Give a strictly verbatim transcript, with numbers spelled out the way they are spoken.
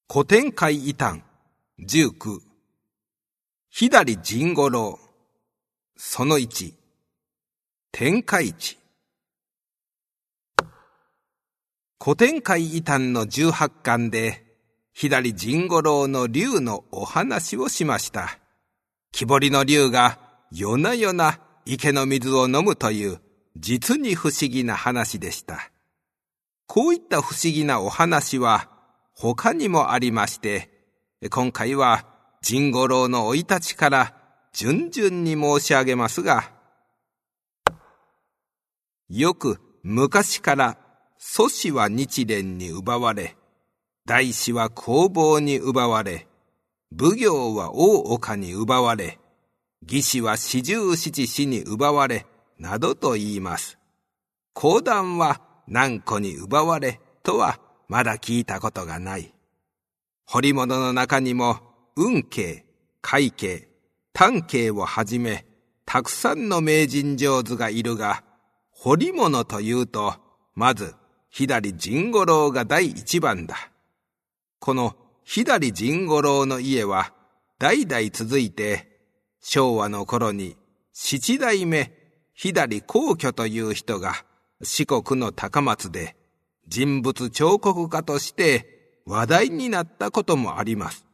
古典会異端じゅうきゅう左甚五郎そのいち天下一古典会異端のじゅうはちかんで左甚五郎の竜のお話をしました。木彫りの竜が夜な夜な池の水を飲むという実に不思議な話でした。こういった不思議なお話は他にもありまして、今回は甚五郎の生い立ちから順々に申し上げますが、よく昔から祖師は日蓮に奪われ、大師は弘法に奪われ、奉行は大岡に奪われ、義士は四十七士に奪われ、などと言います。講談は何個に奪われとはまだ聞いたことがない。彫り物の中にも運慶、快慶、短慶をはじめたくさんの名人上手がいるが、彫り物というとまず左甚五郎が第一番だ。この左甚五郎の家は代々続いて、昭和の頃に七代目左光挙という人が四国の高松で人物彫刻家として話題になったこともあります。